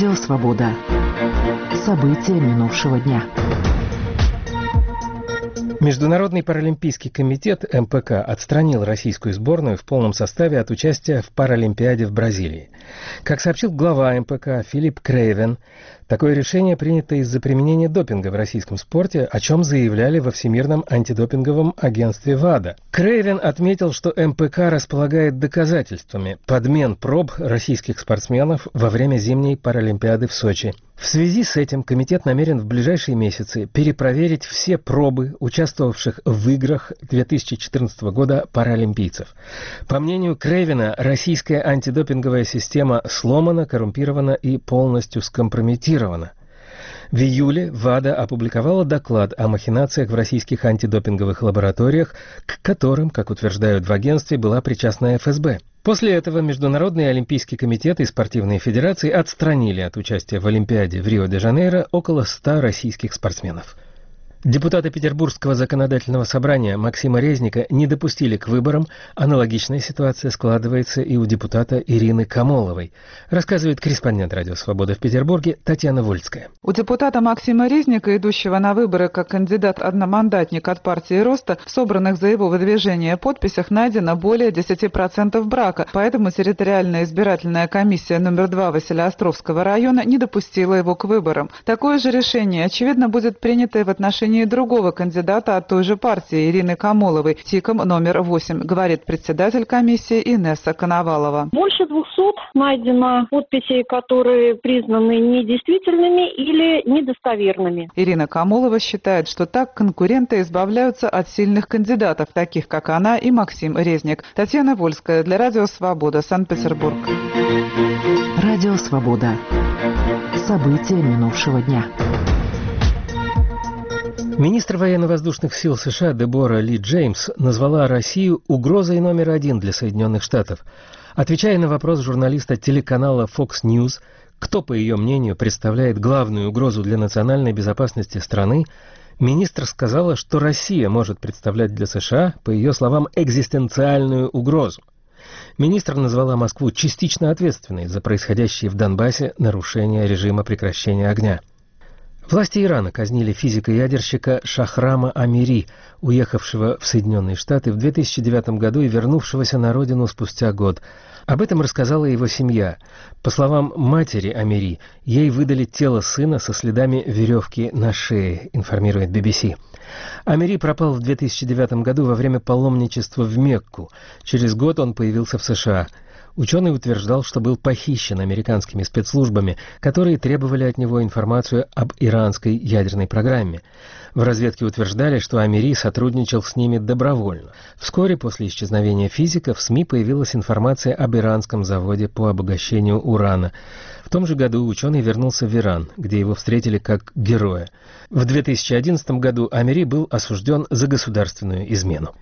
Радио «Свобода». События минувшего дня. Международный паралимпийский комитет МПК отстранил российскую сборную в полном составе от участия в Паралимпиаде в Бразилии. Как сообщил глава МПК Филипп Крейвен, такое решение принято из-за применения допинга в российском спорте, о чем заявляли во Всемирном антидопинговом агентстве ВАДА. Крейвен отметил, что МПК располагает доказательствами подмен проб российских спортсменов во время зимней Паралимпиады в Сочи. В связи с этим комитет намерен в ближайшие месяцы перепроверить все пробы участвовавших в играх 2014 года паралимпийцев. По мнению Крейвена, российская антидопинговая система сломана, коррумпирована и полностью скомпрометирована. В июле ВАДА опубликовала доклад о махинациях в российских антидопинговых лабораториях, к которым, как утверждают в агентстве, была причастна ФСБ. После этого Международный олимпийский комитет и спортивные федерации отстранили от участия в Олимпиаде в Рио-де-Жанейро около 100 российских спортсменов. Депутаты Петербургского законодательного собрания Максима Резника не допустили к выборам. Аналогичная ситуация складывается и у депутата Ирины Камоловой, рассказывает корреспондент «Радио Свобода» в Петербурге Татьяна Вольская. У депутата Максима Резника, идущего на выборы как кандидат-одномандатник от партии «Роста», в собранных за его выдвижение подписях найдено более 10% брака, поэтому территориальная избирательная комиссия номер 2 Василеостровского района не допустила его к выборам. Такое же решение, очевидно, будет принято и в отношении другого кандидата от той же партии Ирины Камоловой, ТИКом номер 8, говорит председатель комиссии Инесса Коновалова. Больше 200 найдено подписей, которые признаны недействительными или недостоверными. Ирина Камолова считает, что так конкуренты избавляются от сильных кандидатов, таких как она и Максим Резник. Татьяна Вольская для Радио Свобода, Санкт-Петербург. Радио «Свобода». События минувшего дня. Министр военно-воздушных сил США Дебора Ли Джеймс назвала Россию угрозой номер 1 для Соединенных Штатов. Отвечая на вопрос журналиста телеканала Fox News, кто, по ее мнению, представляет главную угрозу для национальной безопасности страны, министр сказала, что Россия может представлять для США, по ее словам, экзистенциальную угрозу. Министр назвала Москву частично ответственной за происходящие в Донбассе нарушения режима прекращения огня. Власти Ирана казнили физика-ядерщика Шахрама Амири, уехавшего в Соединенные Штаты в 2009 году и вернувшегося на родину спустя год. Об этом рассказала его семья. По словам матери Амири, ей выдали тело сына со следами веревки на шее, информирует BBC. Амири пропал в 2009 году во время паломничества в Мекку. Через год он появился в США. Ученый утверждал, что был похищен американскими спецслужбами, которые требовали от него информацию об иранской ядерной программе. В разведке утверждали, что Амири сотрудничал с ними добровольно. Вскоре после исчезновения физика в СМИ появилась информация об иранском заводе по обогащению урана. В том же году ученый вернулся в Иран, где его встретили как героя. В 2011 году Амири был осужден за государственную измену.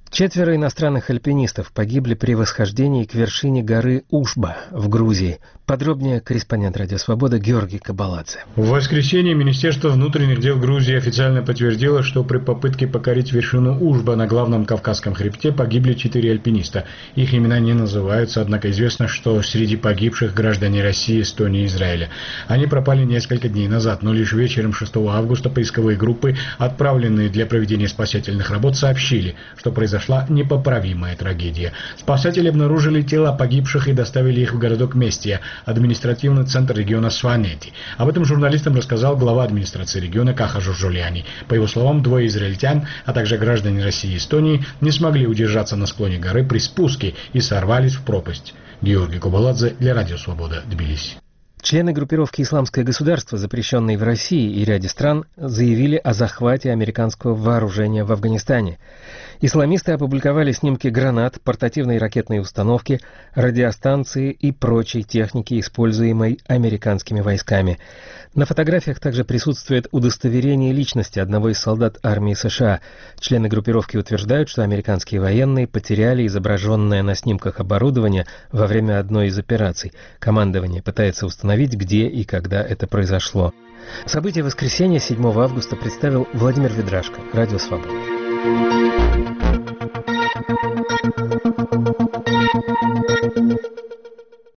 4 иностранных альпинистов погибли при восхождении к вершине горы Ушба в Грузии. Подробнее корреспондент «Радио Свобода» Георгий Кабаладзе. В воскресенье Министерство внутренних дел Грузии официально подтвердило, что при попытке покорить вершину Ушба на главном Кавказском хребте погибли 4 альпиниста. Их имена не называются, однако известно, что среди погибших граждане России, Эстонии и Израиля. Они пропали несколько дней назад, но лишь вечером 6 августа поисковые группы, отправленные для проведения спасательных работ, сообщили, что произошла непоправимая трагедия. Спасатели обнаружили тела погибших и доставили их в городок Местия, административный центр региона Сванети. Об этом журналистам рассказал глава администрации региона Каха Журжуляни. По его словам, 2 израильтян, а также граждане России и Эстонии не смогли удержаться на склоне горы при спуске и сорвались в пропасть. Георгий Кабаладзе для Радио Свобода, Тбилиси. Члены группировки «Исламское государство», запрещенной в России и ряде стран, заявили о захвате американского вооружения в Афганистане. Исламисты опубликовали снимки гранат, портативной ракетной установки, радиостанции и прочей техники, используемой американскими войсками. На фотографиях также присутствует удостоверение личности одного из солдат армии США. Члены группировки утверждают, что американские военные потеряли изображенное на снимках оборудование во время одной из операций. Командование пытается установить, где и когда это произошло. События воскресенья 7 августа представил Владимир Ведрашко, Радио Свобода.